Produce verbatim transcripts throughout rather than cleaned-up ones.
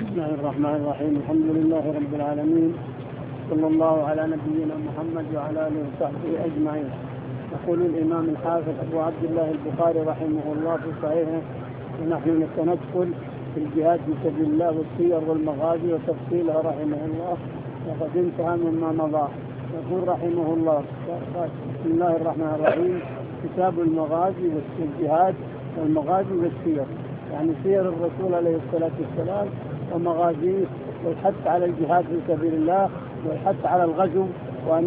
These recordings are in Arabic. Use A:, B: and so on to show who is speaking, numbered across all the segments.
A: بسم الله الرحمن الرحيم. الحمد لله رب العالمين، صلى الله على نبينا محمد وعلى آله وصحبه أجمعين. يقول الإمام الحافظ أبو عبد الله البخاري رحمه الله في صحيحه: ونحن ندخل في الجهاد في سبيل الله والسير والمغازي وتفصيلها رحمه الله، وقد انتهى مما مضى. يقول رحمه الله: بسم الله الرحمن الرحيم. كتاب المغازي والجهاد والمغازي والسير، يعني سير الرسول عليه الصلاة والسلام ومغازيه، والحث على الجهاد في سبيل الله والحث على الغزو، وأن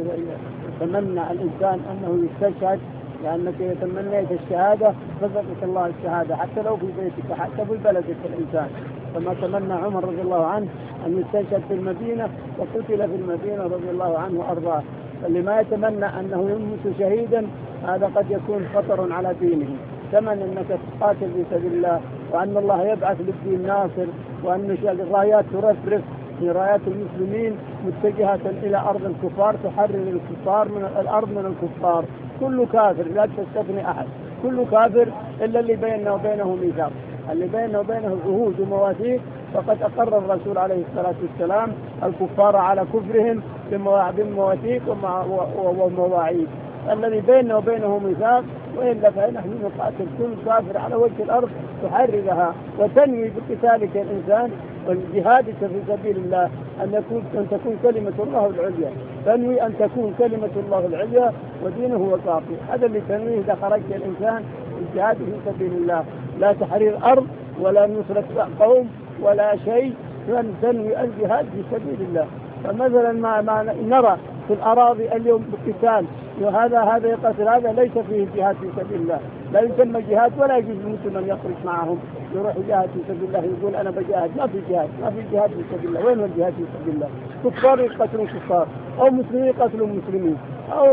A: يتمنى الإنسان أنه يستشهد، لأنك يتمنى الشهادة رزقك الله الشهادة حتى لو في بيتك حتى في بلدك الإنسان، كما تمنى عمر رضي الله عنه أن يستشهد في المدينة وقتل في المدينة رضي الله عنه وأرضاه. فاللي ما يتمنى أنه يموت شهيدا هذا قد يكون خطر على دينه. تمن أنك تقاتل في سبيل الله، وأن الله يبعث للدين ناصر، وأن الرايات ترفرف في رايات المسلمين متجهة إلى أرض الكفار، تحرر الكفار من الأرض من الكفار. كل كافر، لا تستثني أحد، كل كافر إلا اللي بيننا وبينه ميثاق، اللي بيننا وبينه عهود ومواثيق، فقد أقر الرسول عليه الصلاة والسلام الكفار على كفرهم بمواثيق ومواعيد. الذي بيننا وبينه ميثاق، وإلا فنحن نقاتل كل كافر على وجه الأرض تحررها، وتنوي بقتالك الإنسان والجهادك في سبيل الله أن يكون أن تكون كلمة الله العليا، تنوي أن تكون كلمة الله العليا ودينه هو الباقي. هذا اللي تنويه إذا خرج الإنسان الجهاد في سبيل الله، لا تحرير أرض ولا نصرة قوم ولا شيء، تنوي الجهاد في سبيل الله. فمثلا ما, ما نرى في الأراضي اليوم بالقتال، وهذا هذا يقتل هذا، ليس فيه جهاد في سبيل الله، لا يسمى جهاد ولا يجوز للمسلم أن يخرج معهم يروح يجاهد في سبيل الله، يقول أنا بجاهد. ما في جهاد، ما في جهاد في سبيل الله. وين هو الجهاد في سبيل الله؟ كفار يقتلون كفار، أو مسلمين يقتلون مسلمين، أو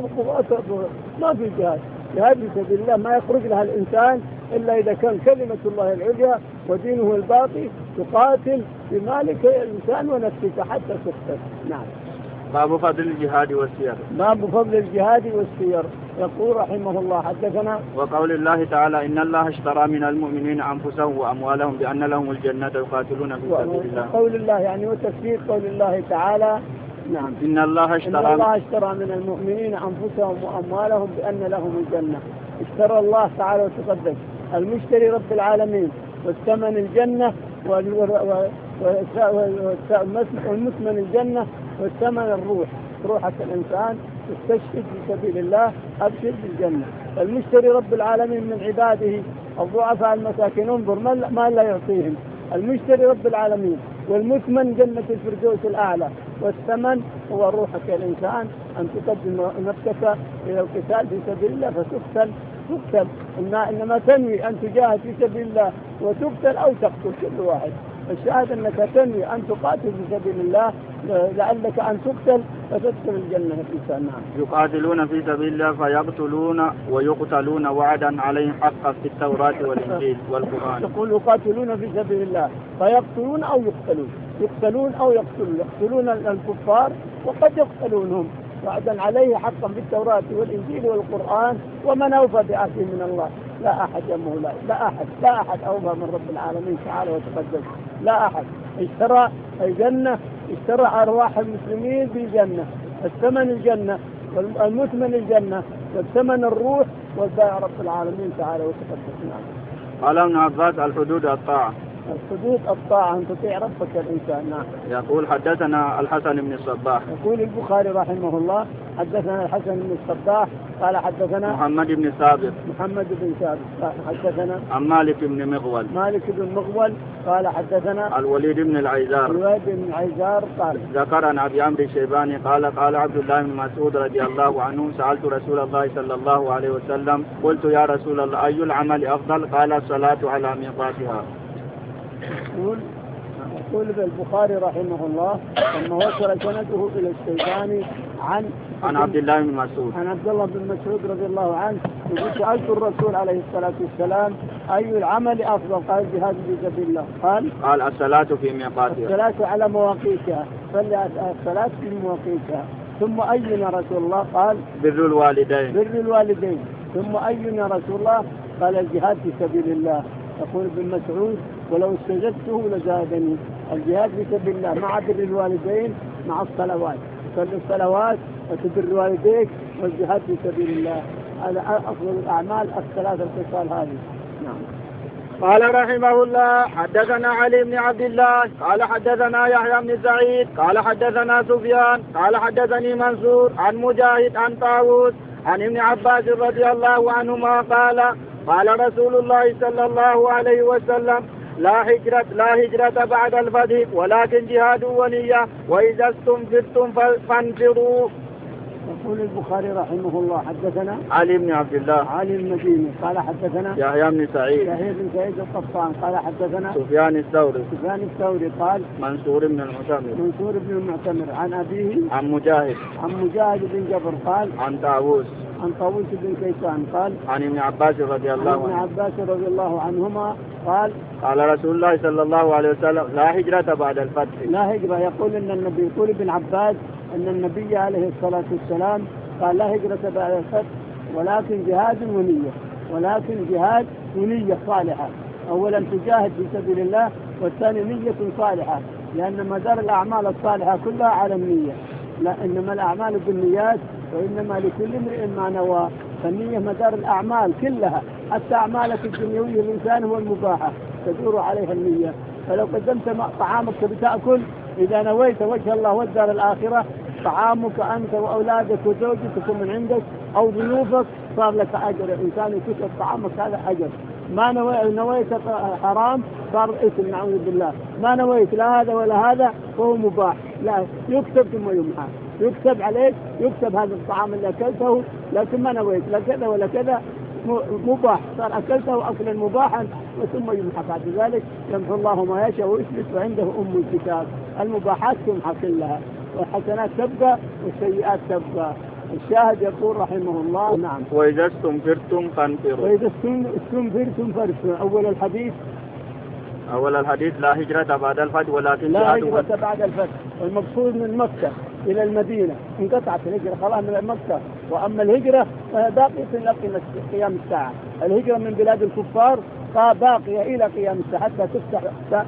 A: ما في جهاد. جهاد في سبيل الله ما يخرج لها الإنسان إلا إذا كان كلمة الله العليا ودينه الباقي، تقاتل بمالك الإنسان ونفسك حتى تقتل. نعم.
B: باب فضل الجهاد والسير.
A: باب فضل الجهاد والسير. يقول رحمه الله: حدثنا
B: وقول الله تعالى: إن الله اشترى من المؤمنين أنفسهم وأموالهم بأن لهم الجنة يقاتلون في سبيل الله.
A: قول الله يعني وتفسير قول الله تعالى. نعم.
B: إن الله اشترى
A: إن الله اشترى من المؤمنين أنفسهم وأموالهم بأن لهم الجنة. اشترى الله تعالى وتقدس، المشتري رب العالمين، والثمن الجنة، والمثمن الجنة، والثمن الروح، روحك الإنسان تستشهد في سبيل الله، أبشر بالجنة. المشتري رب العالمين من عباده الضعفاء المساكين، انظر ما لا يعطيهم. المشتري رب العالمين، والمثمن جنة الفردوس الأعلى، والثمن هو روحك الإنسان، أن تقدم نفسك إلى القتال في سبيل الله فتقتل تقتل إنما تنوي أن تجاهد في سبيل الله وتقتل أو تقتل كل واحد. الشاهد أنك تنوي أن تقاتل في سبيل الله لعلك أن تقتل فتدخل الجنة الإنسان.
B: يقاتلون في سبيل الله فيقتلون ويقتلون وعدا عليهم حقا في التوراة والإنجيل والقرآن.
A: يقول يقاتلون في سبيل الله فيقتلون أو يقتلون، يقتلون أو يقتلون، يقتلون الكفار وقد يقتلونهم، وعدا عليه حقا في التوراة والإنجيل والقرآن، ومن أوفى بعهده من الله. لا أحد يمه لا, لا أحد لا أحد أوفى من رب العالمين تعالى وتقدس، لا أحد. اشترى الجنة، اشترى أرواح المسلمين بالجنة، الثمن الجنة، والمثمن الجنة، والثمن الروح، والباع رب العالمين تعالى وتقدس.
B: قال ابن عباس: الحدود الطاعة.
A: الحدود الطاعة، أن تطيع ربك الإنسان. نعم.
B: يقول: حدثنا الحسن بن الصباح.
A: يقول البخاري رحمه الله: حدثنا الحسن بن الصباح قال حدثنا
B: محمد بن ثابت.
A: محمد بن ثابت حدثنا
B: عن مالك بن مغول.
A: مالك بن مغول قال حدثنا
B: الوليد بن العيزار.
A: الوليد بن العيزار قال
B: ذكر عن أبي عمرو الشيباني قال: قال عبد الله بن مسعود رضي الله عنه: سألت رسول الله صلى الله عليه وسلم قلت: يا رسول الله، أي العمل أفضل؟ قال: الصلاة على ميقاتها.
A: يقول يقول البخاري رحمه الله لما وصل سنده إلى الشيباني عن
B: عن عبد الله بن مسعود
A: عن عبد الله بن مسعود رضي الله عنه يقول: سألت الرسول عليه الصلاة والسلام أي العمل أفضل؟ قال: الجهاد في سبيل الله. قال:
B: قال: الصلاة في ميقاتها.
A: الصلاة على مواقيتها، صلي الصلاة في مواقيتها. ثم أي يا رسول الله؟ قال:
B: بر الوالدين.
A: بر الوالدين. ثم أي يا رسول الله؟ قال: الجهاد في سبيل الله. يقول ابن مسعود: ولو استزدته لزادني. الجهاد في سبيل الله مع بر الوالدين مع الصلوات، تصلي الصلوات وتبر والديك والجهاد في سبيل الله، هذا أفضل الأعمال الثلاث الخصال هذه. نعم.
B: قال رحمه الله حدثنا علي بن عبد الله قال حدثنا يحيى بن سعيد قال حدثنا سفيان قال حدثني منصور عن مجاهد عن طاووس عن ابن عباس رضي الله عنهما قال قال رسول الله صلى الله عليه وسلم لا هجرة لا هجرة بعد الفتح ولكن جهاد ونية وإذا استنفرتم فانفروا.
A: يقول البخاري رحمه الله حدثنا
B: علي بن عبد الله
A: علي المديني قال حدثنا
B: يحيى بن سعيد
A: يحيى بن سعيد القطان قال حدثنا
B: سفيان الثوري
A: سفيان الثوري قال
B: منصور بن المعتمر
A: منصور بن المعتمر عن أبيه
B: عن مجاهد
A: عن مجاهد بن جبر قال
B: عن طاووس
A: عن طاووس بن كيسان قال
B: عن ابن عباس رضي الله عنه
A: عن ابن عباس رضي الله عنهما قال
B: قال رسول الله صلى الله عليه وسلم لا هجرة بعد الفتح.
A: لا هجرة. يقول ان النبي يقول ابن عباس ان النبي عليه الصلاة والسلام قال لا هجرة بعد الفتح ولكن جهاد ونية، ولكن جهاد ونية صالحة. اولا تجاهد في سبيل الله، والثاني نية صالحة، لان مدار الاعمال الصالحة كلها على النية، لا انما الاعمال بالنيات وانما لكل امرئ ما نوى. فالنية مدار الاعمال كلها، حتى اعمالك الدنيوية الانسان هو المباحة تدور عليها النية. فلو قدمت طعامك بتأكل اذا نويت وجه الله والدار الاخرة، طعامك انت واولادك وزوجتك من عندك او ضيوفك صار لك اجر. الانسان يكتب طعامك هذا اجر. ما نويت حرام صار اثم نعوذ بالله. ما نويت لا هذا ولا هذا فهو مباح، لا يكتب ثم يمحى، يكتب عليك يكتب هذا الطعام اللي اكلته، لكن ما نويت لا كذا ولا كذا مباح، صار اكلته اكلا مباحا وثم يمحى. بعد ذلك يمحو الله ما يشاء ويثبت وعنده ام الكتاب. المباحات تمحى كلها والحسنات تبقى والسيئات تبقى. الشاهد يقول رحمه الله نعم
B: وإذا استنفرتم فانفروا.
A: وإذا استنفرتم فانفروا. أول الحديث
B: أول الحديث لا هجرة بعد الفتح ولكن
A: لا هجرة بعد الفتح. المقصود من مكة إلى المدينة انقطعت الهجرة خلاص من مكة، وأما الهجرة باقية إلى قيام الساعة. الهجرة من بلاد الكفار باقية إلى قيام الساعة حتى تفتح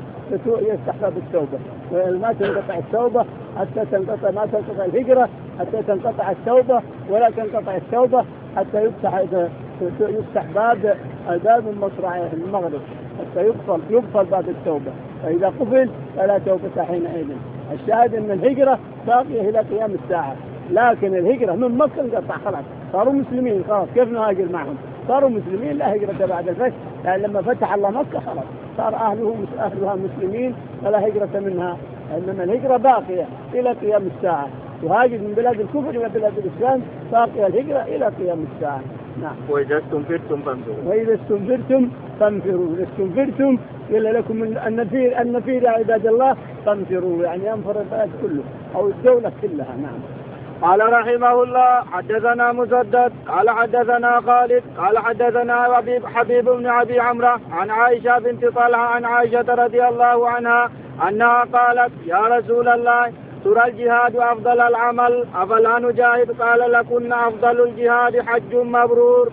A: يفتح باب التوبة، ما تنقطع التوبة حتى تنقطع، ما تنقطع الهجرة حتى تنقطع التوبة، ولا تنقطع التوبة حتى يفتح يفتح باب باب المصرع المغرب حتى يقفل يقفل باب التوبة، فإذا قفل فلا توبة حينئذ. الشاهد أن الهجرة باقية إلى قيام الساعة، لكن الهجرة من مكة انقطع خلاص، صاروا مسلمين خلاص، كيف نهاجر معهم؟ صاروا مسلمين لا هجرة بعد الفتح، يعني لما فتح الله مكة خلاص صار أهله أهلها مسلمين فلا هجرة منها، إنما الهجرة باقية إلى قيام الساعة. تهاجر من بلاد الكفر إلى بلاد الإسلام باقية الهجرة إلى قيام الساعة. نعم.
B: وإذا استنفرتم فانفروا.
A: وإذا استنفرتم فانفروا. إذا استنفرتم قيل لكم النفير النفير يا عباد الله فانفروا، يعني ينفر البلد كله أو الدولة كلها. نعم.
B: قال رحمه الله حدثنا مسدد قال حدثنا خالد قال حدثنا حبيب, حبيب بن أبي عمرو عن عائشة بنت طلحة عن عائشة رضي الله عنها أنها قالت يا رسول الله ترى الجهاد أفضل العمل أفلا نجاهد؟ قال لكن أفضل الجهاد حج مبرور.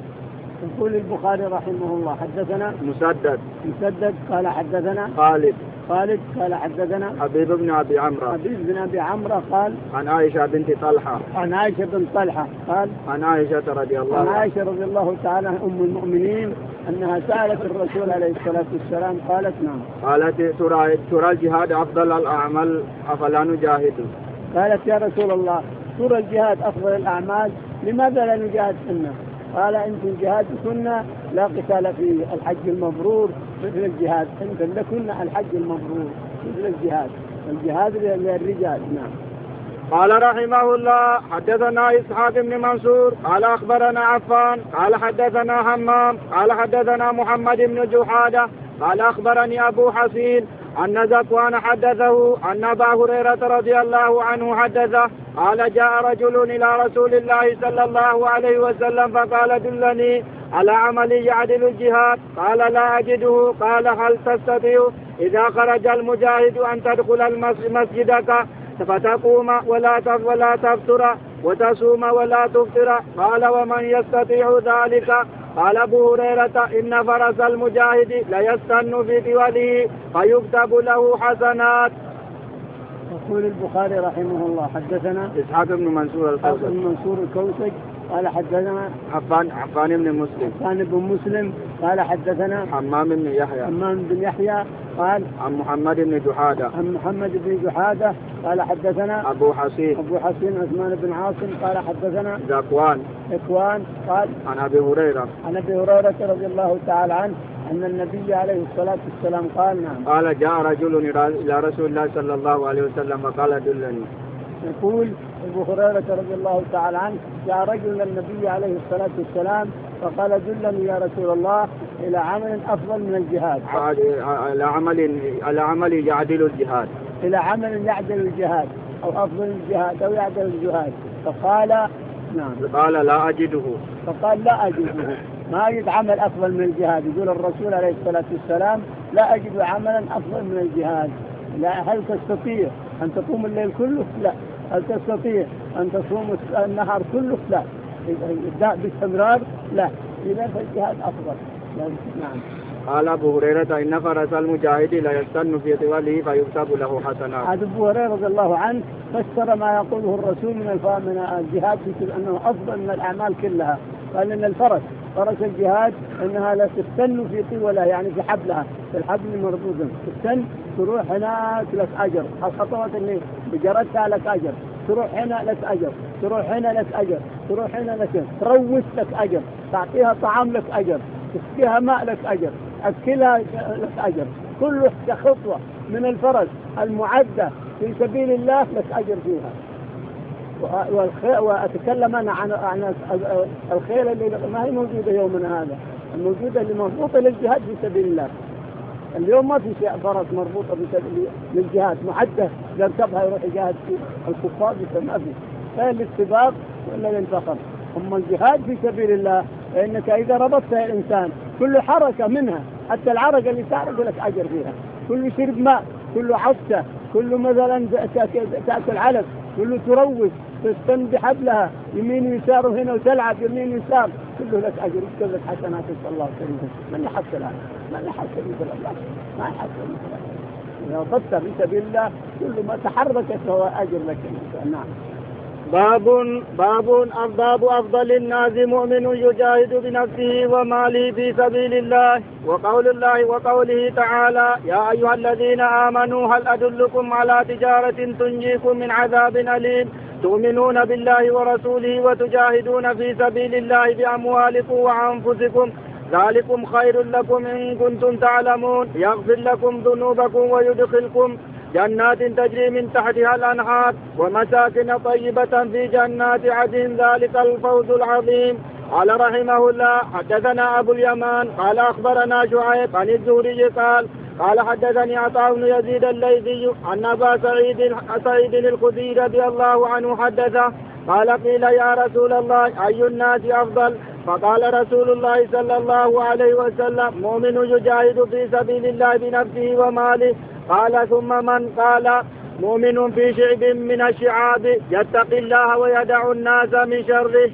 A: يقول البخاري رحمه الله حدثنا
B: مسدد
A: مسدد قال حدثنا
B: خالد
A: خالد قال حدثنا
B: حبيب بن أبي عمرو
A: حبيب بن أبي عمرو قال
B: عن عائشة بنت طلحة
A: عن عائشة بن طلحة قال
B: عن عائشة رضي الله عنها
A: عن عائشة رضي الله تعالى أم المؤمنين أنها سألت الرسول عليه الصلاة والسلام قالت نعم
B: قالت ترى ترى الجهاد أفضل الأعمال أفلا نجاهد؟
A: قالت يا رسول الله ترى الجهاد أفضل الأعمال لماذا لا نجاهد سنة؟ قال أنت الجهاد سنة لا قتال فيه، الحج المبرور مثل الجهاد، أنت لكن الحج المبرور مثل الجهاد، الجهاد للرجال. نعم.
B: قال رحمه الله حدثنا إسحاق بن منصور قال أخبرنا عفان قال حدثنا همام قال حدثنا محمد بن جحادة قال أخبرني أبو حسين أن ذكوان حدثه أن أبا هريرة رضي الله عنه حدثه قال جاء رجل إلى رسول الله صلى الله عليه وسلم فقال دلني على عمل يعدل الجهاد. قال لا أجده. قال هل تستطيع إذا خرج المجاهد أن تدخل مسجدك فتقوم ولا ولا تفطر وتصوم ولا تفطر؟ قال ومن يستطيع ذلك؟ قال أبو هريرة إن فرس المجاهد ليستن في طوله فيكتب له حسنات.
A: يقول البخاري رحمه الله حدثنا
B: إسحاق بن منصور الكوسج
A: بن منصور الكوسج قال حدثنا
B: عفان عفان بن مسلم
A: عفان بن مسلم قال حدثنا
B: حمام بن يحيى
A: حمام بن يحيى قال
B: عن محمد بن جحادة
A: عن محمد بن جحادة قال حدثنا
B: أبو حسين
A: أبو حسين عثمان بن عاصم قال حدثنا
B: ذكوان
A: إخوان قال
B: عن أبي هريرة
A: عن أبي هريرة رضي الله تعالى عنه أن النبي عليه الصلاة والسلام قال نعم
B: قال جاء رجل إلى رسول الله صلى الله عليه وسلم فقال دلني.
A: يقول أبو هريرة رضي الله تعالى عنه جاء رجل النبي عليه الصلاة والسلام فقال دلني يا رسول الله إلى عمل أفضل من الجهاد.
B: إلى عمل إلى عمل يعدل الجهاد.
A: إلى عمل يعدل الجهاد أو أفضل الجهاد أو يعدل الجهاد. فقال نعم.
B: قال لا أجده.
A: فقال لا أجده ما أجد عمل أفضل من الجهاد. يقول الرسول عليه الصلاة والسلام لا أجد عملا أفضل من الجهاد. لا هل تستطيع أن تقوم الليل كله؟ لا. هل تستطيع أن تصوم النهار كله؟ لا. باستمرار؟ لا. إذا فالجهاد أفضل. نعم.
B: قال أبو هريرة إن فرس المجاهد لا يستن في طواله فيكتب له حسنات.
A: هذا أبو هريرة رضي الله عنه فسر ما يقوله الرسول من من الجهاد في أنه أفضل من الأعمال كلها. قال إن الفرس فرس الجهاد أنها لا تستن في طولها يعني في حبلها في الحبل المربوط تستن تروح هناك لك أجر. الخطوات اللي بجرتها لك أجر. تروح هنا لك أجر. تروح هنا لك أجر. تروح هنا لك أجر. تروس لك أجر. تعطيها طعام لك أجر. تسقيها ماء لك أجر. أكلها لك أجر. كل خطوة من الفرس المعدة في سبيل الله لك أجر فيها. وأتكلم أنا عن عن الخيل اللي ما هي موجودة يومنا هذا الموجودة اللي مربوطة للجهاد في سبيل الله. اليوم ما في شيء فرس مربوطة للجهاد معدة يركبها يروح يجاهد في الكفار ما في لا للسباق ولا للفخر. أما الجهاد في سبيل الله فإنك إذا ربطت الإنسان كل حركة منها حتى العرق اللي تعرق لك أجر فيها. كل شرب ماء كل عطسة كل مثلا تأكل علف كل تروس تستن بحبلها يمين ويسار هنا وتلعب يمين ويسار كله لك أجر يكتب لك حسنات إن شاء الله سبحانه. من يحصل هذا؟ من يحصل مثل الله؟ ما يحصل مثل الله. إذا ضبط في سبيل الله كل ما تحركت فهو أجر لك. نعم.
B: باب باب باب أفضل الناس مؤمن يجاهد بنفسه وماله في سبيل الله وقول الله وقوله تعالى يا أيها الذين آمنوا هل أدلكم على تجارة تنجيكم من عذاب أليم تؤمنون بالله ورسوله وتجاهدون في سبيل الله بأموالكم وأنفسكم ذلكم خير لكم إن كنتم تعلمون يغفر لكم ذنوبكم ويدخلكم جنات تجري من تحتها الأنهار ومساكن طيبة في جنات عدن ذلك الفوز العظيم. قال رحمه الله حدثنا أبو اليمان قال أخبرنا شعيب عن الزهري قال قال حدثني عطاء بن يزيد الليثي عن أبا سعيد سعيد الخدري رضي الله عنه حدثه قال قيل يا رسول الله أي الناس أفضل؟ فقال رسول الله صلى الله عليه وسلم مؤمن يجاهد في سبيل الله بنفسه وماله. قال ثم من؟ قال مؤمن في شعب من الشعاب يتقي الله ويدع الناس من شره.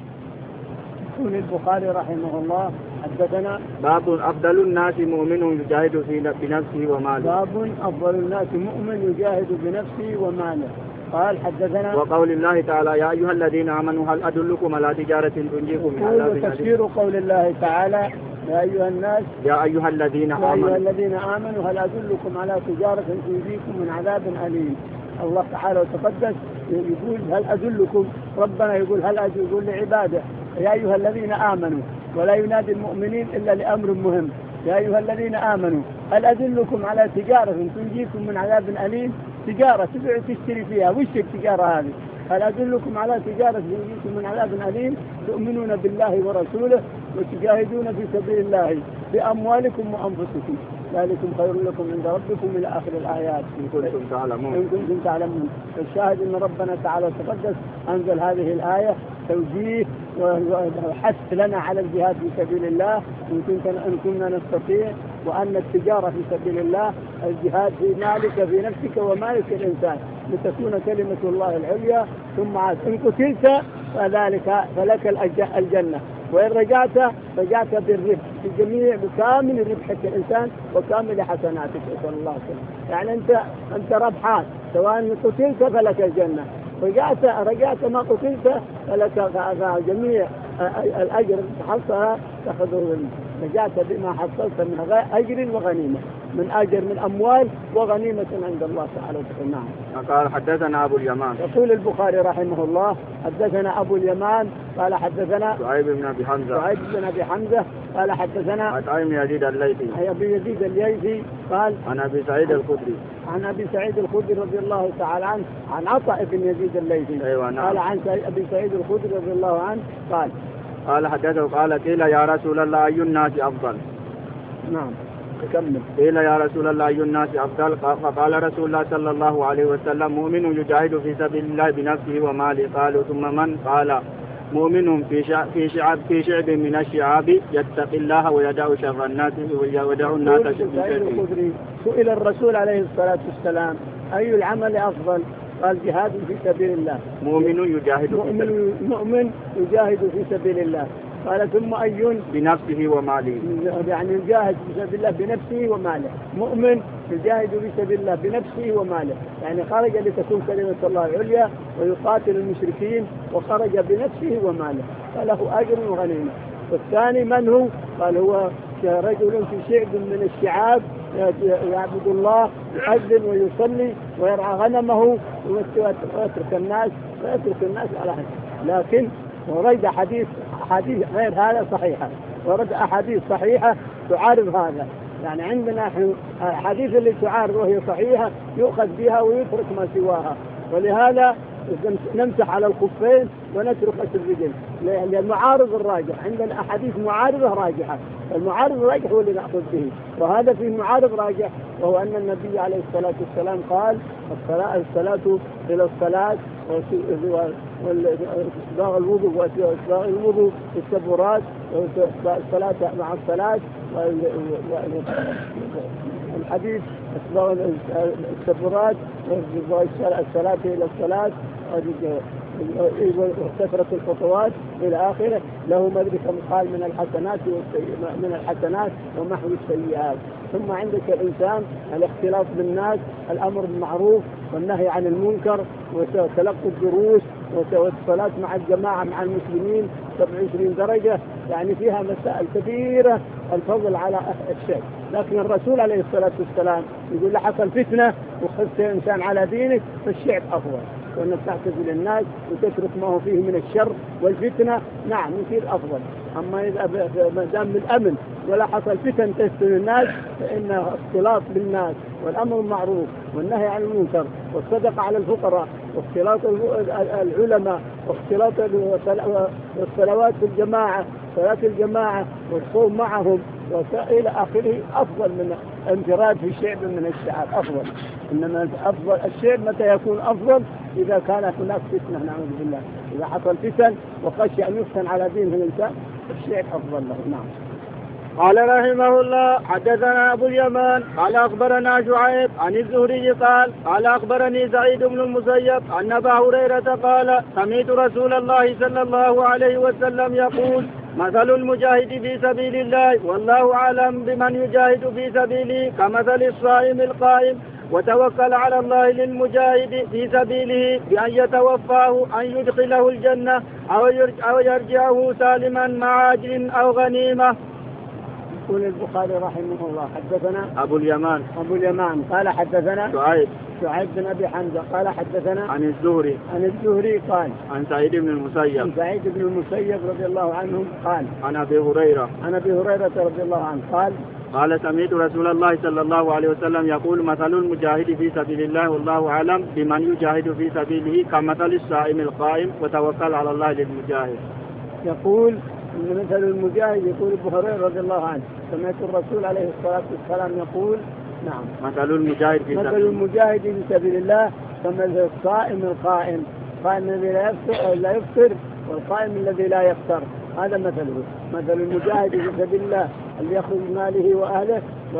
A: يقول البخاري رحمه الله حدثنا
B: باب أفضل الناس مؤمن يجاهد في بنفسه وماله.
A: باب أفضل الناس مؤمن يجاهد بنفسه وماله. قال حدثنا
B: وقول الله تعالى يا أيها الذين آمنوا هل أدلكم على تجارة تنجيكم من عذاب أليم.
A: وتفسير قول الله تعالى يا أيها الناس
B: يا أيها الذين
A: يا
B: آمنوا
A: أيها الذين آمنوا هل أدلكم على تجارة تنجيكم من عذاب أليم. الله تعالى وتقدس يقول هل أدلكم ربنا يقول هل أدل يقول لعباده يا أيها الذين آمنوا ولا ينادي المؤمنين إلا لأمر مهم. يا أيها الذين آمنوا هل أدلكم على تجارة تنجيكم من عذاب أليم. تجارة تبيع تشتري فيها وش التجارة هذه؟ هل أدلكم على تجارة تنجيكم من عذاب أليم تؤمنون بالله ورسوله وتجاهدون في سبيل الله بأموالكم وأنفسكم ذلكم خير لكم عند ربكم إلى آخر الآيات
B: إن كنتم تعلمون.
A: إن كنتم تعلمون. الشاهد أن ربنا تعالى تقدس أنزل هذه الآية توجيه وحث لنا على الجهاد في سبيل الله إن كنا نستطيع وأن التجارة في سبيل الله الجهاد في مالك في نفسك ومالك الإنسان لتكون كلمة الله العليا. ثم عاد إن قتلت فذلك فلك الجنة وإن رجعت رجعت بالربح في جميع بكامل ربحك الإنسان وكامل حسناتك. صلى الله عليه وسلم. يعني أنت أنت ربحان، سواء قتلت فلك الجنة، رجعت رجعت ما قتلت فلك جميع الأجر تحصل تأخذه. رجعت بما حصلت من أجر وغنيمة، من أجر من أموال وغنيمة عند الله تعالى. نعم.
B: قال حدثنا أبو اليمان.
A: يقول البخاري رحمه الله حدثنا أبو اليمان قال حدثنا
B: شعيب بن أبي حمزة.
A: شعيب بن أبي حمزة قال حدثنا
B: أبي يزيد الليثي.
A: أبي يزيد الليثي قال
B: عن أبي سعيد الخدري.
A: عن أبي سعيد الخدري رضي الله تعالى عنه عن عطاء بن يزيد الليثي.
B: أيوة نعم.
A: قال عن أبي سعيد الخدري رضي الله عنه قال
B: قال حدثه قال قيل يا رسول الله أي الناس أفضل.
A: نعم. كمل.
B: قيل يا رسول الله أي الناس أفضل؟ فقال رسول الله صلى الله عليه وسلم مؤمن يجاهد في سبيل الله بنفسه وماله. قالوا ثم من؟ قال مؤمن في شعب في شعب في شعب من الشعاب يتقي الله ويدع شر الناس ويدع الناس شر.
A: سئل الرسول عليه الصلاة والسلام أي العمل أفضل؟ قال جهاد في سبيل الله.
B: مؤمن يجاهد
A: مؤمن, مؤمن يجاهد في سبيل الله. قال ثم أي؟
B: بنفسه وماله.
A: يعني يجاهد في سبيل الله بنفسه وماله. مؤمن يجاهد في سبيل الله بنفسه وماله، يعني خرج لتكون كلمة الله العليا ويقاتل المشركين وخرج بنفسه وماله فله أجر وغنيمة. والثاني من هو؟ قال هو رجل في شعب من الشعاب يعبد الله يؤذن ويصلي ويرعى غنمه ويترك الناس ويترك الناس على حد. لكن ورد حديث حديث غير هذا صحيحة، ورد أحاديث صحيحة تعارض هذا. يعني عندنا حديث اللي تعارض وهي صحيحة يؤخذ بها ويترك ما سواها، ولهذا نمسح على الخفين ونترك الرجل للمعارض الراجح. عندنا أحاديث معارضة راجحة، المعارض الراجح هو اللي نأخذ به، وهذا فيه معارض راجح، وهو أن النبي عليه الصلاة والسلام قال الصلاة الصلاة إلى الصلاة وإسباغ الوضوء وإسباغ الوضوء السبورات والصلاة مع الصلاة الحديث إسباغ السبورات والصلاة إلى الصلاة وكثرة الخطوات إلى آخره له مدرك قال من الحسنات من الحسنات ومحو السيئات. ثم عندك الإنسان الاختلاط بالناس، الأمر بالمعروف والنهي عن المنكر وتلقي الدروس والصلاة مع الجماعة مع المسلمين سبع وعشرين درجة، يعني فيها مسائل كثيرة الفضل على الشيء. لكن الرسول عليه الصلاة والسلام يقول لحصل فتنة وخذت إنسان على دينك فالشعب أفضل، وأنك تعتزل الناس وتترك ما هو فيه من الشر والفتنة نعم يصير أفضل. أما إذا ما دام بالأمن ولا حصل فتن تفتن الناس فإن اختلاط بالناس والأمر المعروف والنهي عن المنكر والصدقة على الفقراء واختلاط العلماء واختلاط الصلوات في الجماعة صلاة الجماعة والصوم معهم وإلى آخره أفضل من انفراد في شعب من الشعب أفضل. إنما أفضل الشعب متى يكون أفضل؟ إذا كانت هناك فتنة نعوذ بالله، إذا حصل فتن وخشي أن يفتن على دينه الإنسان الشعب أفضل له. نعم.
B: قال رحمه الله حدثنا أبو اليمان قال أخبرنا شعيب عن الزهري قال قال أخبرني سعيد بن المسيب أن أبا هريرة قال سمعت رسول الله صلى الله عليه وسلم يقول مثل المجاهد في سبيل الله والله أعلم بمن يجاهد في سبيله كمثل الصائم القائم وتوكل على الله للمجاهد في سبيله بأن يتوفاه أن يدخله الجنة أو يرجعه سالما مع أجر أو غنيمة.
A: يقول البخاري رحمه الله حدثنا
B: أبو اليمان
A: أبو اليمان قال حدثنا
B: شعيب
A: شعيب بن أبي حمزة قال حدثنا
B: عن الزهري
A: عن الزهري قال
B: عن سعيد بن المسيب
A: عن سعيد بن المسيب رضي الله عنه قال
B: عن أبي هريرة
A: عن أبي هريرة رضي الله عنه قال
B: قال سمعت رسول الله صلى الله عليه وسلم يقول مثل المجاهد في سبيل الله والله أعلم بمن يجاهد في سبيله كمثل الصائم القائم وتوكل على الله للمجاهد.
A: يقول إن مثل المجاهد يقول أبو هريرة رضي الله عنه سمعت الرسول عليه الصلاة والسلام يقول نعم
B: مثل المجاهد في
A: مثل المجاهد في سبيل الله كمثل الصائم القائم، القائم الذي لا يفطر لا يفطر والقائم الذي لا يفطر، هذا مثله. مثل المجاهد في سبيل الله اللي يأخذ ماله وأهله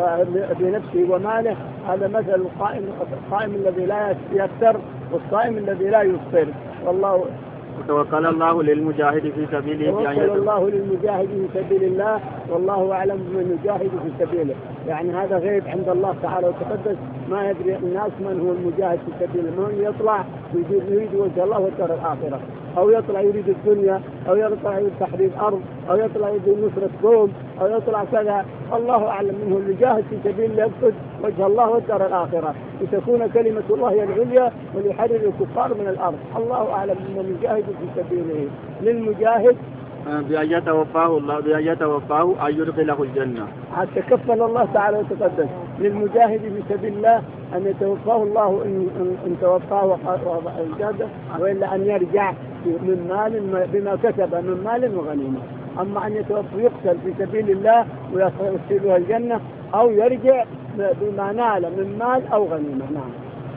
A: وبنفسه وماله، هذا مثل القائم القائم الذي لا يفطر والصائم الذي لا يفطر. والله
B: وتوكل الله للمجاهد في سبيله.
A: توكل الله للمجاهد في سبيل الله، والله أعلم بمن يجاهد في سبيله. يعني هذا غيب عند الله تعالى وتقدس، ما يدري الناس من هو المجاهد في سبيله، من يطلع يريد وجه الله والدار الآخرة، أو يطلع يريد الدنيا، أو يطلع يريد تحرير أرض، أو يطلع يريد نصرة قوم، أو يطلع كذا. الله أعلم منه المجاهد في سبيل الله يقصد وجه الله والدار الآخرة، لتكون كلمة الله هي العليا وليحرر الكفار من الأرض. الله أعلم من المجاهد في سبيله. للمجاهد
B: بأن يتوفاه الله بأن يتوفاه أن يدخله الجنة.
A: حتى كفل الله تعالى وتقدس للمجاهد في سبيل الله أن يتوفاه الله إن, إن توفاه الجنة، وإلا أن يرجع من مال بما كسب من مال وغنيمة. أما أن يتوفى يقتل في سبيل الله ويصلها الجنة، أو يرجع بما نال من مال أو غنيمة. نعم.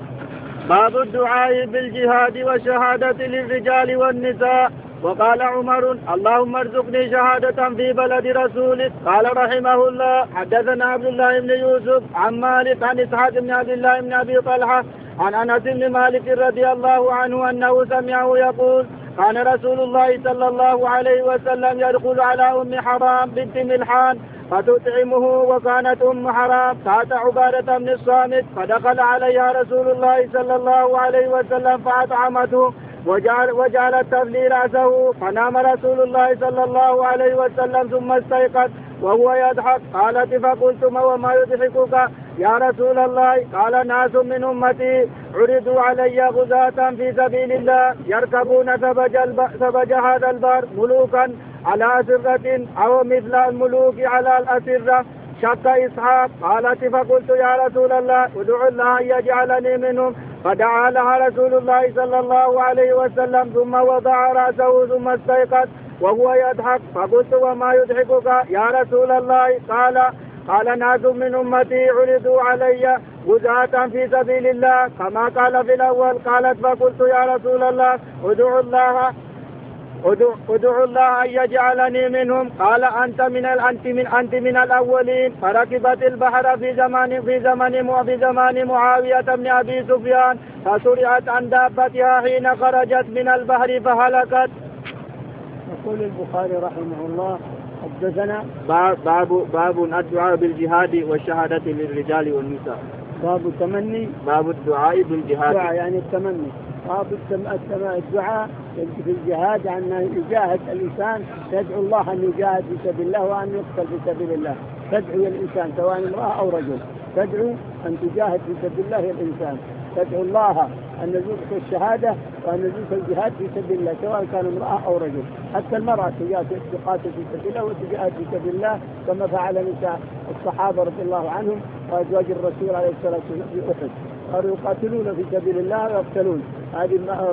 B: باب الدعاء بالجهاد والشهادة للرجال والنساء. وقال عمر اللهم ارزقني شهادة في بلد رسولك. قال رحمه الله حدثنا عبد الله بن يوسف عن مالك عن إسحاق بن عبد الله بن أبي طلحة عن أنس بن مالك رضي الله عنه أنه سمعه يقول كان رسول الله صلى الله عليه وسلم يدخل على أم حرام بنت ملحان فتطعمه، وكانت أم حرام تحت عبادة بن الصامت، فدخل عليها رسول الله صلى الله عليه وسلم فأطعمته وجعل وجعلت تفلي رأسه، فنام رسول الله صلى الله عليه وسلم ثم استيقظ وهو يضحك. قالت فقلت وما يضحكك يا رسول الله؟ قال ناس من أمتي عرضوا علي غزاة في سبيل الله يركبون ثبج, ثبج هذا البر ملوكا على أسرة أو مثل الملوك على الأسرة. شك إسحاق. قالت فقلت يا رسول الله ادعو الله أن يجعلني منهم، فدعا لها رسول الله صلى الله عليه وسلم ثم وضع رأسه ثم استيقظ وهو يضحك. فقلت وما يضحكك يا رسول الله؟ قال قال ناس من أمتي عرضوا علي غزاة في سبيل الله كما قال في الأول. قالت فقلت يا رسول الله ادعو الله ادعو الله أن يجعلني منهم. قال أنت من أنت من أنت من الأولين. فركبت البحر في زمان في زمن في زمان معاوية بن أبي سفيان، فسرعت عن دابتها حين خرجت من البحر فهلكت.
A: يقول البخاري رحمه الله حدثنا
B: باب باب الدعاء بالجهاد والشهادة للرجال والنساء.
A: باب التمني
B: باب الدعاء بالجهاد
A: يعني التمني. باب الدعاء في الجهاد أن يجاهد الإنسان، يدعو الله أن يجاهد في سبيل الله وأن يقتل في سبيل الله. تدعو الإنسان سواء امرأة أو رجل، تدعو أن تجاهد في سبيل الله الإنسان، تدعو الله أن يرزقك الشهادة وأن يرزقك الجهاد في سبيل الله سواء كان امرأة أو رجل. حتى المرأة تقاتل في سبيل الله وتجاهد في سبيل الله كما فعل نساء الصحابة رضي الله عنهم وأزواج الرسول عليه الصلاة والسلام في أحد، صاروا يقاتلون في سبيل الله ويقتلون. هذه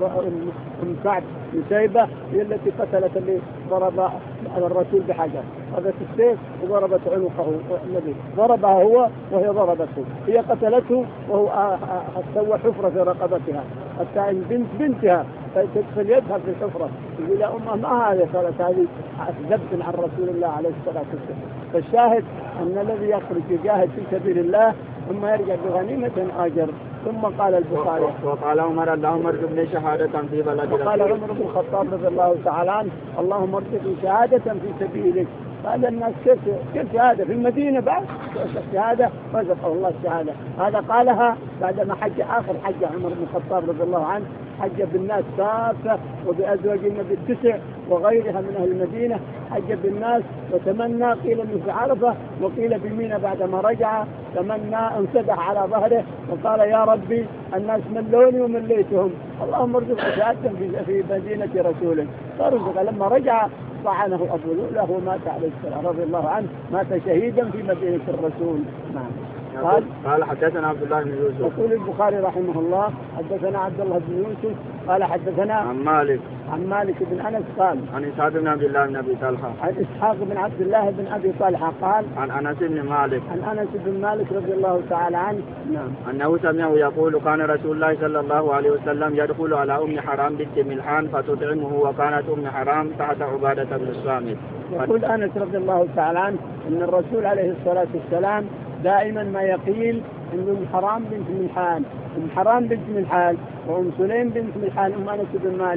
A: أم كعب نسيبة هي التي قتلت اللي ضرب على الرسول بحجر، أخذت السيف وضربت عنقه النبي، ضربها هو وهي ضربته، هي قتلته وهو سوى حفرة في رقبتها حتى بنت بنتها تدخل يدها في الحفرة، يقول يا أمه ما هذه؟ قالت هذه ذبت عن رسول الله عليه الصلاة والسلام. فالشاهد أن الذي يخرج يجاهد في سبيل الله ثم يرجع بغنيمة أجر. ثم قال البخاري
B: وقال عمر اللهم ارزقني شهادة في بلد.
A: وقال عمر بن الخطاب رضي الله تعالى عنه اللهم ارزقني شهادة في سبيلك. قال الناس كيف كيف شهادة في المدينة بعد الشهادة؟ رزقه الله الشهادة. هذا قالها بعدما حج آخر حج عمر بن الخطاب رضي الله عنه، حج بالناس كافة وبأزواج النبي التسع وغيرها من أهل المدينة، حج بالناس وتمنى، قيل من في عرفة وقيل بميناء بعدما رجع تمنى انسدح على ظهره وقال يا ربي الناس ملوني ومليتهم، اللهم ارزقني شهادة في مدينة رسولك. فرزق. لما رجع طعنه أبو لؤلؤة ومات عليه السلام رضي الله عنه، مات شهيدا في مدينة الرسول. نعم.
B: قال قال حدثنا عبد الله بن يوسف.
A: يقول البخاري رحمه الله حدثنا عبد الله بن يوسف قال حدثنا
B: عن مالك
A: عن مالك بن أنس قال
B: عن إسحاق بن عبد الله بن أبي طلحة
A: عن إسحاق بن عبد الله بن أبي طلحة قال
B: عن أنس بن مالك
A: عن أنس بن مالك رضي الله تعالى عنه نعم
B: أنه سمعه يقول كان رسول الله صلى الله عليه وسلم يدخل على أم حرام بنت ملحان فتطعمه، وكانت أم حرام تحت عبادة بن الصامت.
A: يقول أنس رضي الله تعالى عنه أن الرسول عليه الصلاة والسلام دائما ما يقيل أن أم حرام بنت ملحان، أم حرام بنت ملحان وأم سليم بنت ملحان أم أنس بن مالك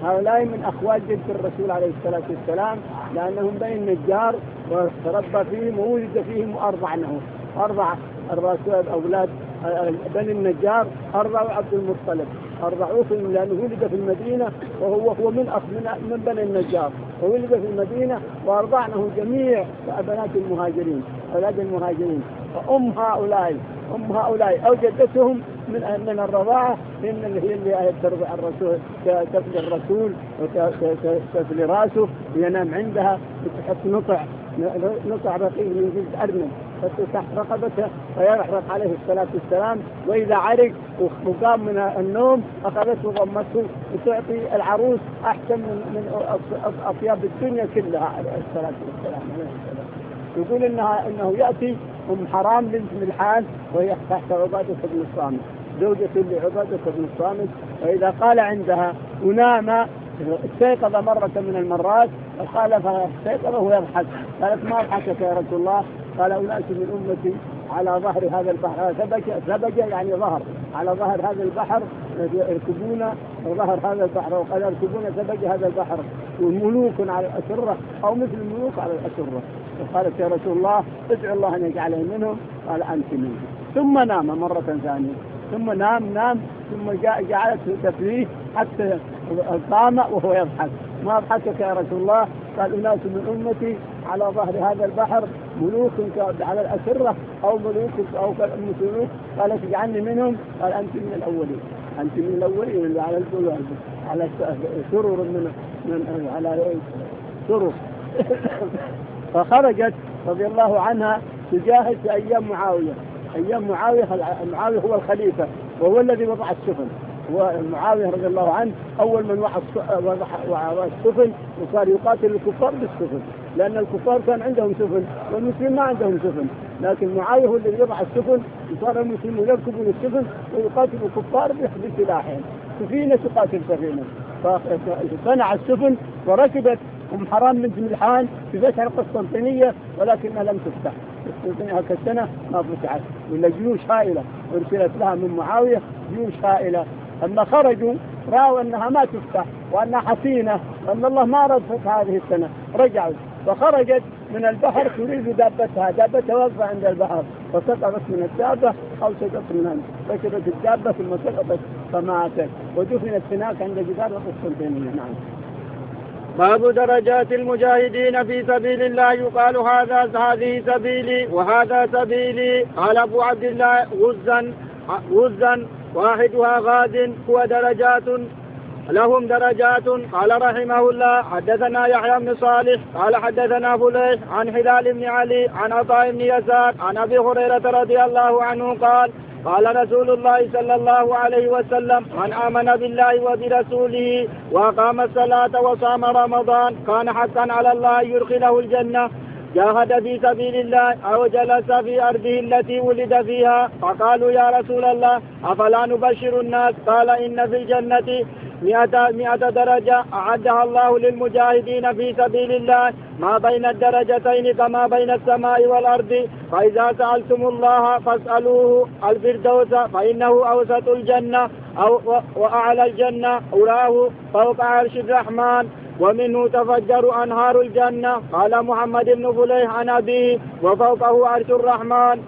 A: هؤلاء من أخوال جد الرسول عليه الصلاة والسلام، لأنهم بني النجار وتربى فيهم وولد فيهم أربع نهو أربع أربع أولاد بني النجار، أربع عبد المطلب أربعوه لأنه ولد في المدينة وهو هو من أخ من, من بني النجار وولد في المدينة، وأرضعنه جميع بنات المهاجرين أولاد المهاجرين. فأم هؤلاء أم هؤلاء أو جدتهم من من الرضاعة، من اللي هي اللي ترضع الرسول تفلي الرسول وتفلي راسه وينام عندها وتحط نطع نطع رقيق من جلد أرنب فتفتح رقبته فيحرق عليه الصلاة والسلام، وإذا عرق وقام من النوم أخذته وضمته وتعطي العروس أحسن من من أطياب الدنيا كلها عليه الصلاة والسلام. يقول إنها إنه يأتي أم حرام بنت ملحان وهي تحت عبادة بن الصامت زوجة لعبادة بن الصامت، وإذا قال عندها ونام استيقظ مرة من المرات قال فاستيقظ وهو يضحك، قالت ما أضحكك يا رسول الله؟ قال أناس من أمتي على ظهر هذا البحر ثبج ثبج يعني ظهر على ظهر هذا البحر يركبون ظهر هذا البحر، وقال يركبون ثبج هذا البحر والملوك على الأسرة أو مثل الملوك على الأسرة. فقالت يا رسول الله ادعو الله أن يجعله منهم، قال أنت منهم. ثم نام مرة ثانية ثم نام نام ثم جعلت تفليه حتى قام وهو يضحك. ما أضحكك يا رسول الله؟ قال أناس من أمتي على ظهر هذا البحر ملوك على الأسرة أو ملوك أو ملوك، قالت اجعلني منهم، قال أنت من الأولين أنت من الأولين اللي على البلوغ على سرر من من على سرر. فخرجت رضي الله عنها تجاهد في أيام معاوية أيام معاوية معاوية هو الخليفة وهو الذي وضع السفن، ومعاوية رضي الله عنه أول من وضع السفن وصار يقاتل الكفار بالسفن، لأن الكفار كان عندهم سفن والمسلمين ما عندهم سفن، لكن معاوية هو الذي وضع السفن وصار المسلمون يركبون السفن ويقاتلوا الكفار بسلاحهم، سفينة تقاتل سفينة. فصنع السفن وركبت أم حرام بنت ملحان في فتح القسطنطينية ولكنها لم تفتح، هذه السنة ما فتحت، ولا جيوش هائلة ارسلت لها من معاوية جيوش هائلة. لما خرجوا رأوا أنها ما تفتح وأنها حصينة وأن الله ما رد فتح هذه السنة، رجعوا فخرجت من البحر تريد دابتها دابتها واقفة عند البحر فسقطت من الدابة أو سقطت منها ركبت الدابة ثم سقطت فماتت ودفنت هناك عند جدار القسطنطينية. نعم.
B: باب درجات المجاهدين في سبيل الله. يقال هذا هذه سبيلي وهذا سبيلي. قال أبو عبد الله غزا غزا واحدها غاد هو درجات لهم درجات. قال رحمه الله حدثنا يحيى بن صالح قال حدثنا فليح عن هلال بن علي عن عطاء بن يسار عن أبي هريرة رضي الله عنه قال قال رسول الله صلى الله عليه وسلم من آمن بالله وبرسوله وأقام الصلاة وصام رمضان كان حقا على الله يدخله الجنة. جاهد في سبيل الله أو جلس في أرضه التي ولد فيها فقالوا يا رسول الله أفلا نبشر الناس؟ قال إن في الجنة مئة, مئة درجة أعدها الله للمجاهدين في سبيل الله ما بين الدرجتين كما بين السماء والأرض. فإذا سألتم الله فاسألوه الفردوس فإنه أوسط الجنة أو وأعلى الجنة أولاه فوق عرش الرحمن ومنه تفجر أنهار الجنة. قال محمد بن فليح عن أبيه وفوقه عرش الرحمن.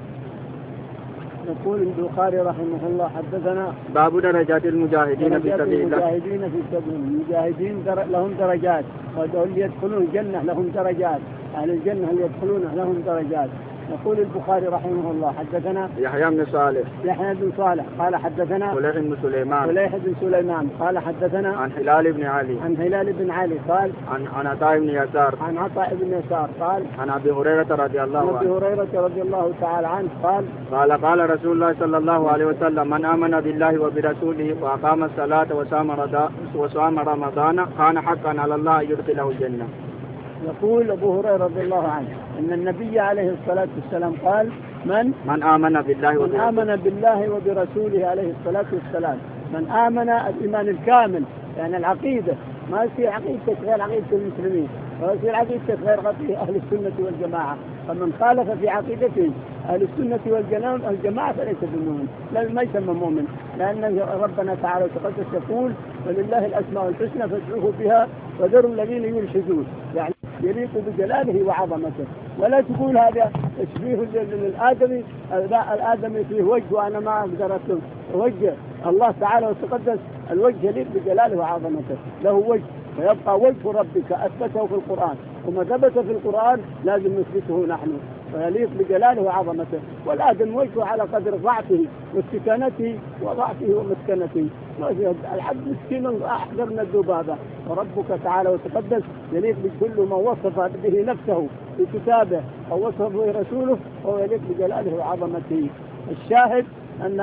A: يقول البخاري رحمه الله حدثنا
B: باب درجات المجاهدين في سبيل الله.
A: المجاهدين في سبيل المجاهدين در... لهم درجات، واللي يدخلون الجنة لهم درجات، أهل الجنة اللي يدخلون لهم درجات. يقول البخاري رحمه الله حدثنا
B: يحيى بن صالح
A: يحيى بن صالح قال حدثنا
B: فليح بن سليمان
A: فليح بن سليمان قال حدثنا
B: عن هلال بن علي
A: عن هلال بن علي قال
B: عن عن عطاء بن يسار
A: عن عطاء بن يسار قال
B: عن أبي هريرة رضي الله عنه
A: أبي هريرة رضي الله تعالى عنه قال
B: قال قال رسول الله صلى الله عليه وسلم من آمن بالله وبرسوله وأقام الصلاة وصام وصام رمضان كان حقا على الله يدخله الجنة.
A: يقول أبو هريرة رضي الله عنه أن النبي عليه الصلاة والسلام قال من
B: من آمن بالله
A: من آمن بالله وبرسوله عليه الصلاة والسلام. من آمن الإيمان الكامل يعني العقيدة، ما يصير عقيدتك غير عقيدة المسلمين ولا يصير عقيدتك غير عقيدة أهل السنة والجماعة. فمن خالف في عقيدته أهل السنة والجماعة فليس بمؤمن، لا ما يسمى مؤمن، لأن ربنا تعالى وتقدس يقول ولله الأسماء الحسنى فادعوه بها وذروا الذين يلحدون، يعني يليق بجلاله وعظمته. ولا تقول هذا تشبيه للآدمي، الآدمي فيه وجه وأنا ما أقدر أكتب وجه الله تعالى وتقدس، الوجه يليق بجلاله وعظمته، له وجه ويبقى وجه ربك أثبته في القرآن، وما ثبت في القرآن لازم نثبته نحن، ويليق بجلاله وعظمته. والآدم وجهه على قدر ضعفه واستكانته وضعفه ومسكنته، العبد مسكين أحذر من الذبابة، وربك تعالى وتقدس يليق بكل ما وصف به نفسه في كتابه أو وصف به رسوله، وهو يليق بجلاله وعظمته. الشاهد أن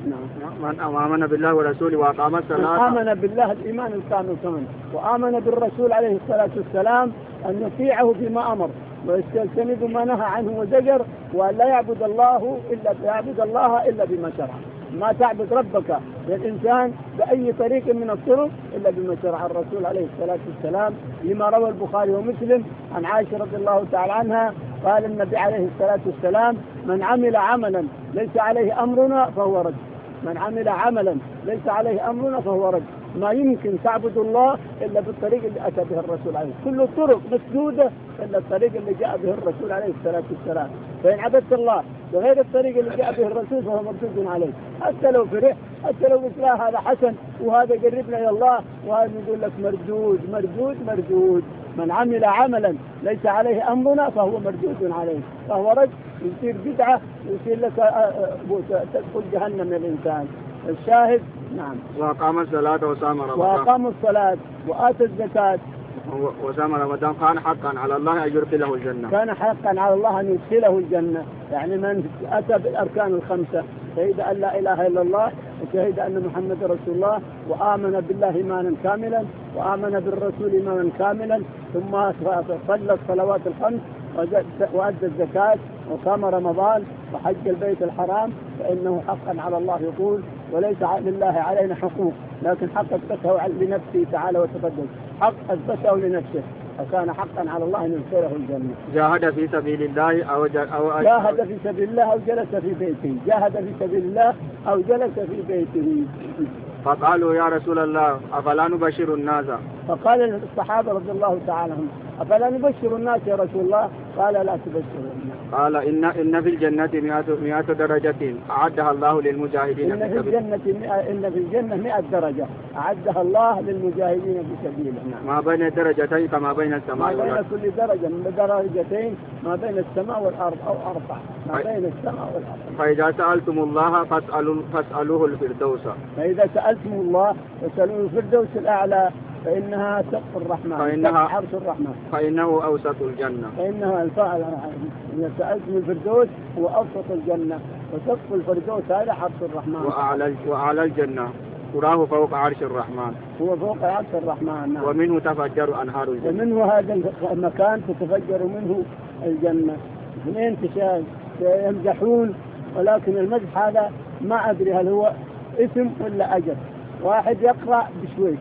B: من آمن بالله ورسوله وأقام الصلاة،
A: آمن بالله الإيمان الكامل كمان، وآمن بالرسول عليه الصلاة والسلام أن يطيعه فيما أمر ويستجتنب ما نهى عنه وزجر، وأن لا يعبد الله إلا يعبد الله إلا بما شرع. ما تعبد ربك للإنسان بأي طريق من الطرق إلا بما شرع الرسول عليه الصلاة والسلام، لما روى البخاري ومسلم عن عائشة رضي الله تعالى عنها قال النبي عليه الصلاة والسلام: من عمل عملا ليس عليه أمرنا فهو رد. من عمل عملا ليس عليه أمرنا فهو رد. ما يمكن تعبد الله إلا بالطريق اللي أتى به الرسول عليه، كل الطرق مسدودة إلا الطريق اللي جاء به الرسول عليه الصلاة والسلام. فإن عبدت الله بغير الطريق اللي جاء به الرسول فهو مردود عليه، حتى لو فرح، حتى لو قلت لا هذا حسن وهذا قربنا إلى الله، وهذا يقول لك مردود مردود مردود. من عمل عملا ليس عليه أمرنا فهو مردود عليه، فهو رد، يصير بدعة، يصير لك تدخل جهنم الإنسان. الشاهد نعم.
B: وأقام الصلاة وصام رمضان،
A: وأقام الصلاة وآتى الزكاة
B: وصام رمضان كان حقا على الله أن يدخله الجنة.
A: كان حقا على الله أن يدخله الجنة، يعني من أتى بالأركان الخمسة، شهد أن لا إله إلا الله وشهد أن محمد رسول الله وآمن بالله إيمانا كاملا وآمن بالرسول إيمانا كاملا، ثم صلى الصلوات الخمس وأدى الزكاة وصام رمضان وحج البيت الحرام، فإنه حقا على الله يقول: وليس لله علينا حقوق لكن حق أثبته لنفسه تعالى وتقدس، حق أثبته لنفسه، فكان حقا على الله أن يدخله الجنة.
B: جاهد في سبيل الله أو, أو
A: جاهد في سبيل الله أو جلس في بيته، جاهد في سبيل الله أو جلس في بيته.
B: فقالوا: يا رسول الله أفلا نبشر الناس؟
A: فقال الصحابة رضي الله تعالى عنهم: أفلا نبشر الناس يا رسول الله؟ قال: لا تبشروا الناس.
B: قال: إن إن في الجنة مئة درجة أعدها الله للمجاهدين
A: إن
B: في
A: سبيله. الجنة إن في الجنة مئة درجة أعدها الله للمجاهدين في سبيله.
B: ما بين الدرجتين كما بين السماء
A: والأرض. ما بين كل درجة من درجتين ما بين السماء والأرض أو أربع ما بين السماء والأرض.
B: فإذا سألتم الله فاسألوا فاسألوه الفردوس.
A: فإذا سألتم الله فاسألوه الفردوس الأعلى، فإنها سقف الرحمن،
B: فإنها
A: عرش الرحمن،
B: فإنه أوسط الجنة.
A: فإنها الفاعل. إذا سألتم الفردوس هو أوسط الجنة، وسقف الفردوس هذا عرش الرحمن.
B: وأعلى وأعلى الجنة تراه فوق عرش الرحمن،
A: هو فوق عرش الرحمن. نعم.
B: ومنه تفجر أنهار الجنة.
A: ومنه هذا المكان تتفجر منه الجنة. اثنين تشاهد يمزحون، ولكن المزح هذا ما أدري هل هو اسم ولا أجر. واحد يقرأ بشويش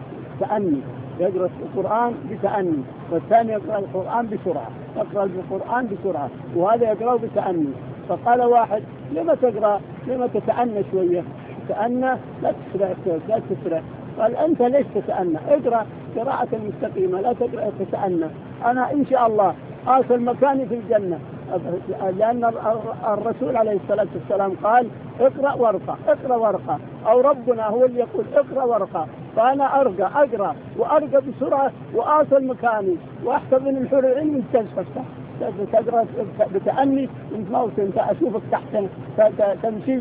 A: تأني، يقرأ القرآن بتأني، والثاني يقرأ القرآن بسرعة، يقرأ القرآن بسرعة، وهذا يقرأ بتأني. فقال واحد: لما تقرأ لما تتأنى شوية؟ تأنى لا تسرع لا تسرع. قال: أنت ليش تتأنى؟ اقرأ قراءة مستقيمة، لا تقرأ تتأنى. أنا إن شاء الله أصل مكاني في الجنة، لأن الرسول عليه الصلاة والسلام قال: اقرأ وارقى، اقرأ وارقى، أو ربنا هو اللي يقول اقرأ وارقى. فأنا أرقى أقرأ وأرقى بسرعة وأصل مكاني وأحسب من الحور العلم من تفتح تقرأ بتأني انت موت انت أشوفك تحت تمشي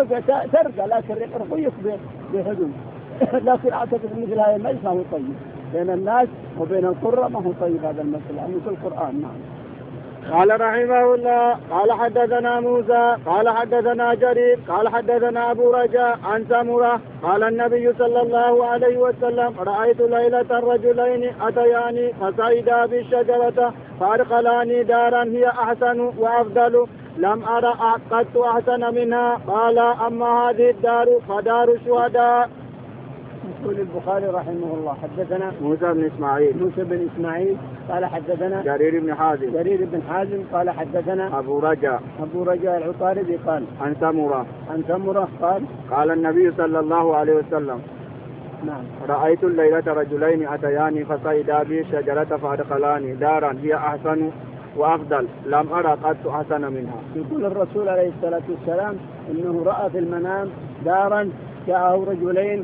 A: ترقى، لكن رقيك بحدود. لكن أعتقد مثل هذا المجلس ما هو طيب بين الناس وبين القرى، ما هو طيب هذا المثل لأنه في القرآن. نعم.
B: قال رحمه الله: قال حدثنا موسى قال حدثنا جرير قال حدثنا أبو رجاء عن سمرة قال النبي صلى الله عليه وسلم: رأيت ليلة رجلين أتياني فصعدا بالشجرة فأرقلاني دارا هي أحسن وأفضل لم أرى قط أحسن منها. قال: أما هذه الدار فدار الشهداء.
A: يقول البخاري رحمه الله: حدثنا
B: موسى بن إسماعيل
A: موسى بن إسماعيل قال حدثنا
B: جرير بن حازم
A: جرير بن حازم قال حدثنا
B: أبو رجاء
A: أبو رجاء العطاردي قال
B: عن سمرة
A: عن سمرة قال:
B: قال النبي صلى الله عليه وسلم:
A: نعم.
B: رأيت الليلة رجلين أتياني فصيدا بي الشجرة فأدخلاني دارا هي أحسن وأفضل لم أرى قد أحسن منها.
A: يقول الرسول عليه الصلاة والسلام إنه رأى في المنام دارا جاءه رجلين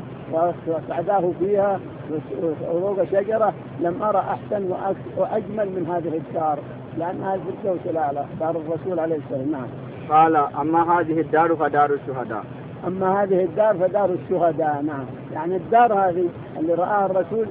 A: وسعداه فيها وفوق شجرة لم أرى أحسن وأجمل من هذه الدار لأنها الفردوس الأعلى دار الرسول عليه السلام. نعم.
B: قال أما هذه الدار فدار الشهداء.
A: أما هذه الدار فدار الشهداء. نعم. يعني الدار هذه اللي رآها الرسول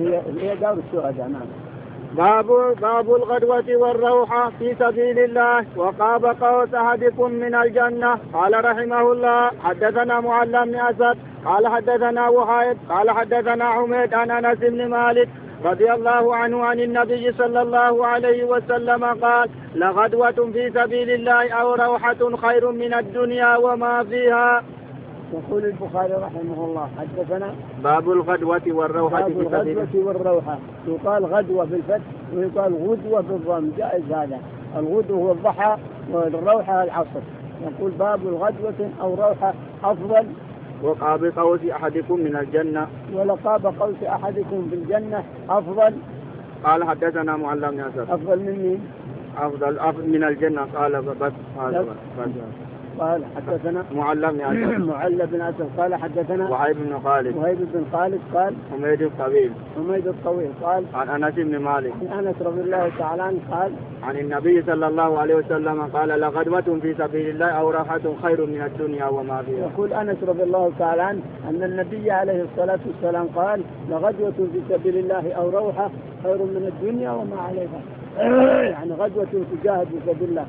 A: هي دار الشهداء. نعم.
B: باب باب الغدوة والروحة في سبيل الله وقاب قوس أحدكم من الجنة. قال رحمه الله حدثنا معل بن أسد قال حدثنا وهيب قال حدثنا حميد عن أنس بن مالك رضي الله عنه عن النبي صلى الله عليه وسلم قال لغدوة في سبيل الله أو روحة خير من الدنيا وما فيها.
A: يقول البخاري رحمه الله حدثنا
B: باب الغدوة والروحة
A: باب
B: في سبيل
A: الغدوة والروحة. يقال غدوة بالفتح ويقال غدوة بالضم جائز هذا. الغدوة هو الضحى والروحة العصر. يقول باب الغدوة أو روحة أفضل
B: وقاب قوس أحدكم من الجنة
A: ولقاب قوس أحدكم في الجنة أفضل.
B: قال حدثنا معل بن أسد
A: أفضل من مين؟
B: أفضل أفضل من الجنة. قال بس هذا بس
A: قال حدثنا
B: معل بن أسد
A: معل بن أسد قال حدثنا
B: وهيب بن خالد
A: وهيب بن خالد قال
B: حميد الطويل
A: حميد الطويل قال
B: عن أنس بن مالك
A: عن أنس رضي الله تعالى عنه قال
B: عن النبي صلى الله عليه وسلم قال لغدوة في سبيل الله أو راحة خير من الدنيا وما فيها.
A: يقول أنس رضي الله تعالى عنه أن النبي عليه الصلاة والسلام قال لغدوة في سبيل الله أو روحة خير من الدنيا وما عليها. يعني غدوة تجاهد في سبيل الله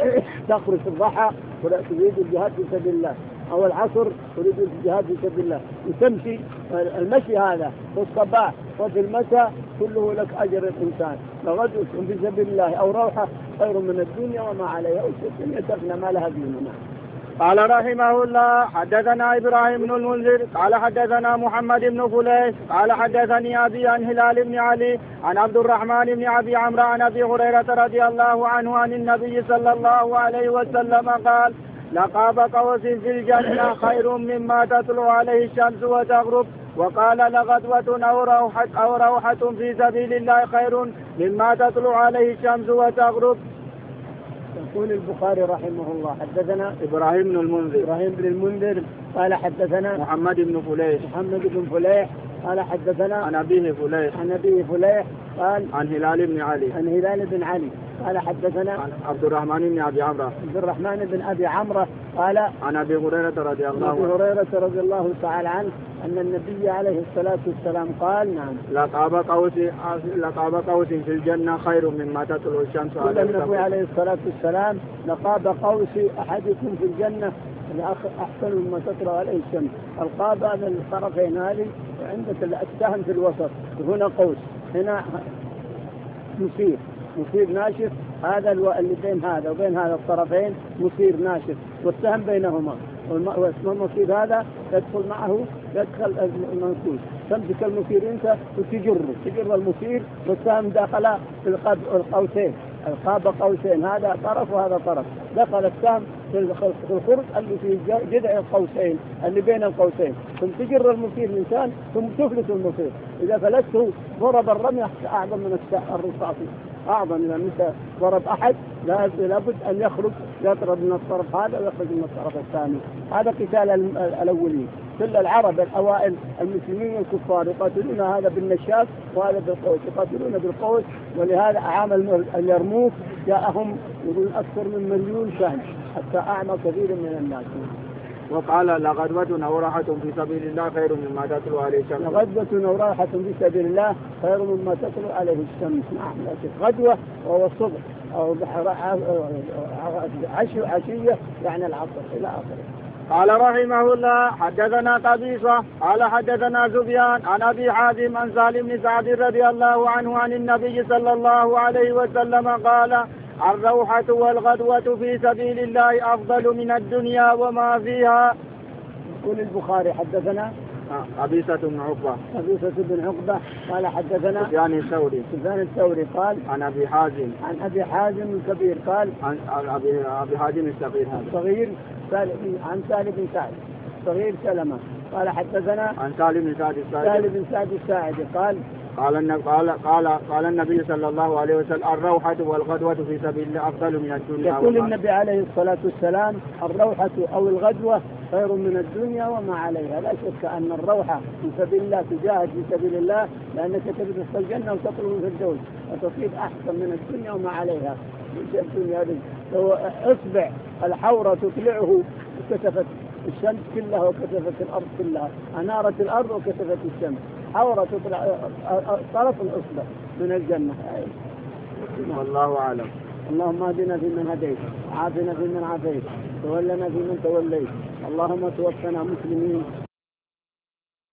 A: تخرج في الضحى تريد الجهاد في سبيل الله أو العصر تريد الجهاد في سبيل الله وتمشي المشي هذا في الصباح وفي المساء كله لك أجر الإنسان. لغدوة في سبيل الله أو روحة خير من الدنيا وما عليها والدنيا تفنى ما لها ديننا.
B: قال رحمه الله حدثنا إبراهيم بن المنذر قال حدثنا محمد بن فليح قال حدثني أبي عن هلال بن علي عن عبد الرحمن بن أبي عمرو عن أبي هريرة رضي الله عنه عن النبي صلى الله عليه وسلم قال لقاب قوس في الجنة خير مما تطلع عليه الشمس وتغرب. وقال لغدوة أو روحة, أو روحة في سبيل الله خير مما تطلع عليه الشمس وتغرب.
A: يقول البخاري رحمه الله حدثنا
B: إبراهيم بن المنذر
A: إبراهيم بن المنذر قال حدثنا
B: محمد بن فليح
A: محمد بن فليح قال حدثنا
B: عن أبيه فليح
A: عن أبيه فليح قال
B: عن هلال بن علي
A: عن هلال بن علي قال حدثنا
B: عن عبد الرحمن بن أبي عمرو
A: عبد الرحمن بن أبي عمرو قال
B: عن أبي هريرة رضي الله عنه
A: أبي هريرة رضي الله تعالى عنه أن النبي عليه الصلاة والسلام قال نعم
B: لقاب قوس لقاب قوس في الجنة خير مما تطلع الشمس
A: عليه. النبي عليه الصلاة والسلام لقاب قوس أحدكم في الجنة أحسن مما تطلع عليه الشمس. القاب هذا الطرفين هذه وعندك السهم في الوسط هنا قوس هنا مثير مثير ناشف. هذا اللي بين هذا وبين هذا الطرفين مثير ناشف والسهم بينهما واسم المثير هذا تدخل معه يدخل المنكوس تمسك المثير انت وتجره تجر المثير والسهم داخل في القوسين القاب قوسين هذا طرف وهذا طرف دخل السهم في الخرج اللي في جذع القوسين اللي بين القوسين ثم تجر المثير الانسان ثم تفلت المثير. اذا فلته ضرب الرمية اعظم من الرصاص اعظم. اذا انت ضرب احد لابد ان يخرج يضرب من الطرف هذا ويخرج من الطرف الثاني. هذا قتال الاولين. كل العرب الاوائل المسلمين والكفار يقاتلون هذا بالنشاف وهذا بالقوس يقاتلون بالقوس. ولهذا اعام اليرموك جاءهم يقول اكثر من مليون شان حتى اعمى كثير من الناس.
B: وقال لغدوة أو راحة في سبيل الله خير مما تطلع عليه الشمس.
A: لغدوة أو راحة في سبيل الله خير مما تطلع عليه الشمس. نعم. غدوة وهو الصبح أو عشية يعني العصر إلى آخره.
B: قال رحمه الله حدثنا قبيصة قال حدثنا سفيان عن أبي حازم عن سالم بن سعد رضي الله عنه عن النبي صلى الله عليه وسلم قال الروحة والغدوة في سبيل الله أفضل من الدنيا وما فيها.
A: يقول البخاري حدثنا
B: قبيصة بن عقبة
A: قبيصة بن عقبة قال حدثنا
B: سفيان الثوري
A: سفيان الثوري قال
B: عن أبي حازم
A: عن أبي حازم الكبير قال
B: عن أبي أبي حازم الصغير هذا
A: صغير عن سالم بن سعد صغير سلمة قال حدثنا
B: عن سالم بن سعد الساعدي
A: سالم بن سعد الساعدي قال
B: قال النبي قال قال قال النبي صلى الله عليه وسلم الروحة والغدوة في سبيل الله أفضل من الدنيا.
A: يقول النبي عليه الصلاة والسلام الروحة أو الغدوة خير من الدنيا وما عليها. لا شك أن الروحة في سبيل الله تجاهد في سبيل الله لأنك تدخل الجنة وتطلب في الزوج وتصيب أحسن من الدنيا وما عليها. الدنيا لو اصبع الحورة تطلعه وكسفت الشمس كلها وكسفت الأرض كلها، أنارت الأرض وكسفت الشمس، حورة تطلع طرف الأصبع من الجنة.
B: والله أعلم.
A: اللهم اهدنا فيمن هديت، وعافنا فيمن عافيت، تولنا فيمن توليت، اللهم توفنا مسلمين